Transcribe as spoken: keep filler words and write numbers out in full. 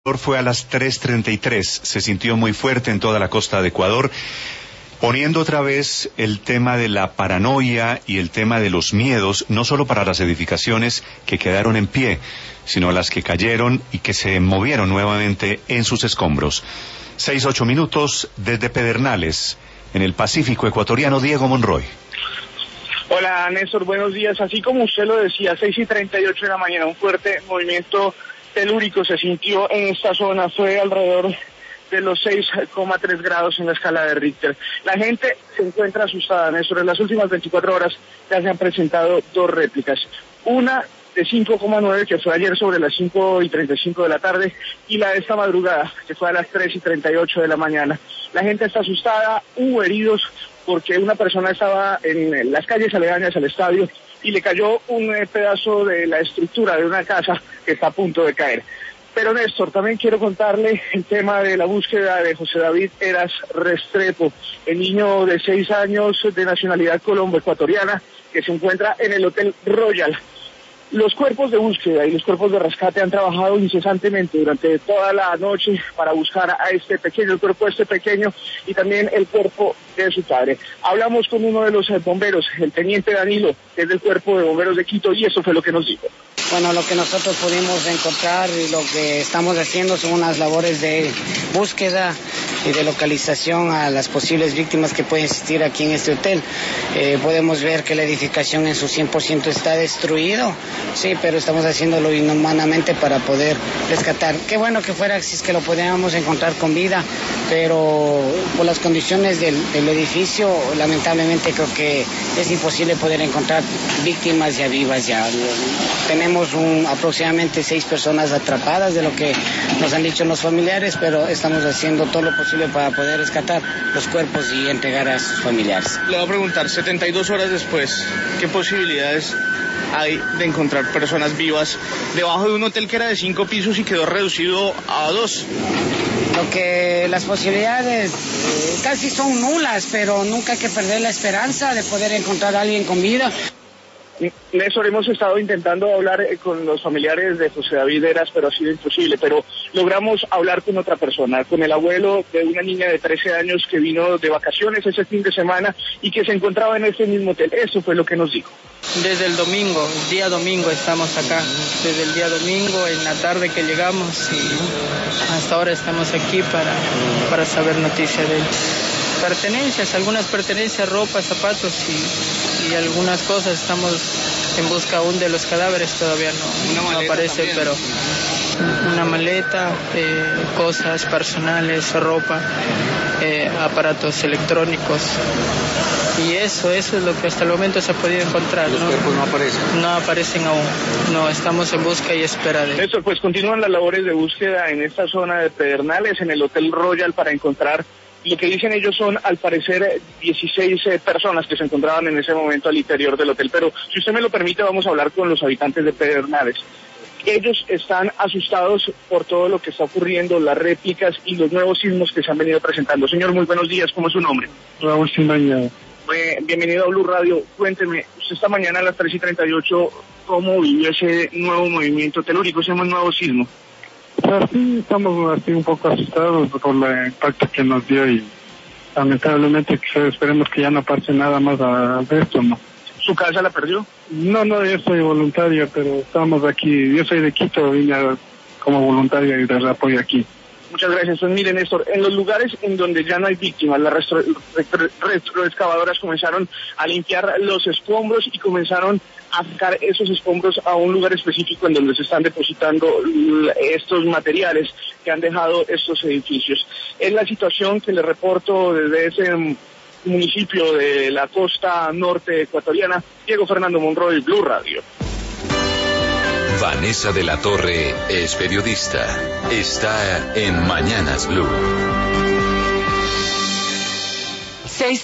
Fue a las tres treinta y tres, se sintió muy fuerte en toda la costa de Ecuador, poniendo otra vez el tema de la paranoia y el tema de los miedos, no solo para las edificaciones que quedaron en pie, sino las que cayeron y que se movieron nuevamente en sus escombros. Seis, ocho minutos desde Pedernales, en el Pacífico ecuatoriano, Diego Monroy. Hola Néstor, buenos días. Así como usted lo decía, seis y treinta y ocho de la mañana, un fuerte movimiento telúrico se sintió en esta zona, fue alrededor de los seis coma tres grados en la escala de Richter. La gente se encuentra asustada, Néstor. En las últimas veinticuatro horas ya se han presentado dos réplicas. Una de cinco coma nueve, que fue ayer sobre las cinco y treinta y cinco de la tarde, y la de esta madrugada, que fue a las tres y treinta y ocho de la mañana. La gente está asustada, hubo heridos, porque una persona estaba en las calles aledañas al estadio y le cayó un eh, pedazo de la estructura de una casa que está a punto de caer. Pero Néstor, también quiero contarle el tema de la búsqueda de José David Heras Restrepo, el niño de seis años de nacionalidad colombo-ecuatoriana que se encuentra en el Hotel Royal. Los cuerpos de búsqueda y los cuerpos de rescate han trabajado incesantemente durante toda la noche para buscar a este pequeño, el cuerpo de este pequeño y también el cuerpo de su padre. Hablamos con uno de los bomberos, el teniente Danilo, que es del cuerpo de bomberos de Quito, y eso fue lo que nos dijo. Bueno, lo que nosotros pudimos encontrar y lo que estamos haciendo son unas labores de búsqueda y de localización a las posibles víctimas que pueden existir aquí en este hotel. Eh, podemos ver que la edificación en su cien por ciento está destruido, sí, pero estamos haciéndolo inhumanamente para poder rescatar. Qué bueno que fuera si es que lo pudiéramos encontrar con vida, pero por las condiciones del, del edificio, lamentablemente creo que es imposible poder encontrar víctimas ya vivas ya. Tenemos un, aproximadamente seis personas atrapadas de lo que nos han dicho los familiares, pero estamos haciendo todo lo posible para poder rescatar los cuerpos y entregar a sus familiares. Le voy a preguntar, setenta y dos horas después, ¿qué posibilidades hay de encontrar personas vivas debajo de un hotel que era de cinco pisos y quedó reducido a dos? Lo que las posibilidades eh, casi son nulas, pero nunca hay que perder la esperanza de poder encontrar a alguien con vida. Néstor, hemos estado intentando hablar con los familiares de José David Heras, pero ha sido imposible, pero logramos hablar con otra persona, con el abuelo de una niña de trece años que vino de vacaciones ese fin de semana y que se encontraba en ese mismo hotel. Eso fue lo que nos dijo. Desde el domingo, el día domingo estamos acá, desde el día domingo en la tarde que llegamos y hasta ahora estamos aquí para, para saber noticias de él. Pertenencias, algunas pertenencias, ropa, zapatos y, y algunas cosas. Estamos en busca aún de los cadáveres, todavía no, no aparece, también. Pero una maleta, eh, cosas personales, ropa, eh, aparatos electrónicos. Y eso, eso es lo que hasta el momento se ha podido encontrar. ¿Los ¿no? cuerpos no aparecen? No aparecen aún. No, estamos en busca y espera de... Néstor, pues continúan las labores de búsqueda en esta zona de Pedernales, en el Hotel Royal, para encontrar. Lo que dicen ellos son, al parecer, dieciséis eh, personas que se encontraban en ese momento al interior del hotel. Pero, si usted me lo permite, vamos a hablar con los habitantes de Pedernales. Ellos están asustados por todo lo que está ocurriendo, las réplicas y los nuevos sismos que se han venido presentando. Señor, muy buenos días. ¿Cómo es su nombre? Raúl Simbaña. Eh, bienvenido a Blue Radio. Cuénteme, usted esta mañana a las tres y treinta y ocho, ¿cómo vivió ese nuevo movimiento telúrico, ese nuevo sismo? Pues sí, estamos así un poco asustados por el impacto que nos dio y lamentablemente que esperemos que ya no pase nada más de esto, ¿no? ¿Su casa la perdió? No, no, yo soy voluntario, pero estamos aquí, yo soy de Quito, vine como voluntario y de apoyo aquí. Muchas gracias. Pues miren, Néstor, en los lugares en donde ya no hay víctimas, las retroexcavadoras comenzaron a limpiar los escombros y comenzaron a sacar esos escombros a un lugar específico en donde se están depositando estos materiales que han dejado estos edificios. Es la situación que les reporto desde ese municipio de la costa norte ecuatoriana. Diego Fernando Monroy, Blue Radio. Vanessa de la Torre es periodista. Está en Mañanas Blue.